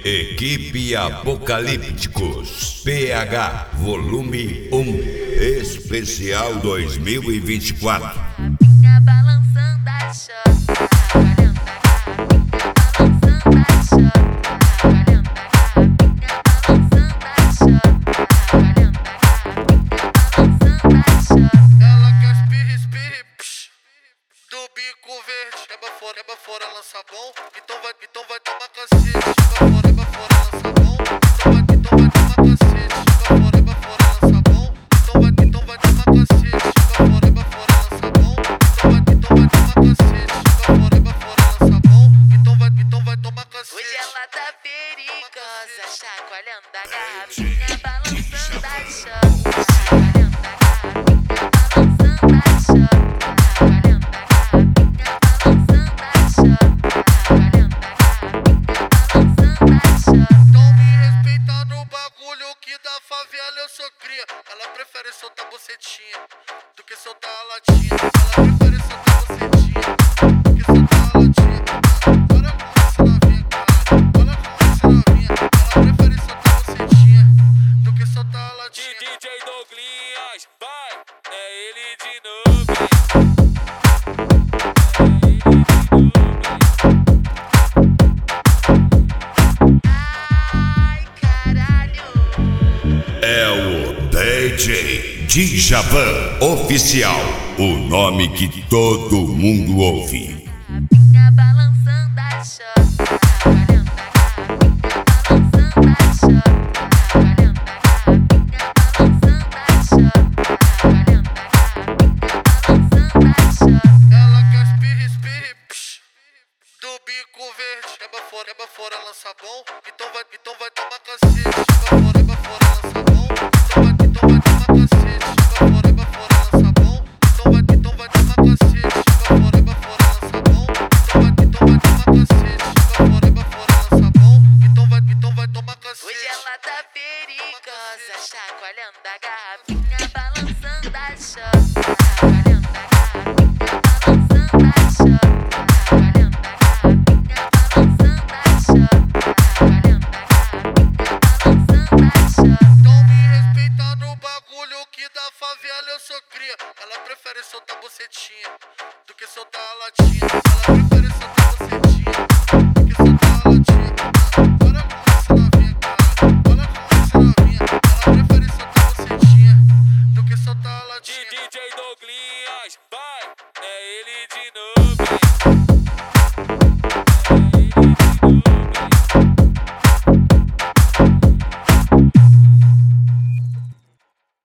Equipe Apocalípticos, PH, volume 1, especial 2024. Minha balançando a chave. Ela quer espirre, espirre, psh, do bico verde. É fora, lança bom, então vai tomar cacete. É fora, lança bom, então vai tomar cacete. É fora, lança bom, então vai tomar cacete. É fora, lança bom, então vai tomar cacete. É fora, lança bom, então vai tomar cacete. Hoje ela tá perigosa, chacoalhando a garrafinha, balançando a chave. Então me respeita no bagulho que da favela eu sou cria. Ela prefere soltar bucetinha do que soltar a latinha. Ela prefere soltar bucetinha do que soltar a latinha. Para com essa novinha, cara. Para com essa novinha. Ela prefere soltar bucetinha do que soltar a latinha. DJ Douglas, vai, é ele de novo. Ai, caralho. É o DJ Djavan Oficial, o nome que todo mundo ouve. Minha balançando a chave. Ela quer espirre, espirre, psh, do bico verde. É fora, lança bom, então vai tomar cacete. É fora, lança bom, então vai tomar cacete. É fora, lança bom, então vai tomar cacete. É fora, lança bom, então vai tomar cacete. É fora, lança bom, então vai tomar cacete. Hoje ela tá perigosa, chacoalhando a garrafinha, balançando a chave. Então me respeita no bagulho que da favela eu sou cria. Ela prefere soltar bucetinha do que soltar a latinha. Ela prefere soltar bucetinha do que soltar a latinha. Para com essa novinha, cara. Para com essa novinha. Ela prefere soltar bucetinha do que soltar a latinha. DJ Douglas, vai.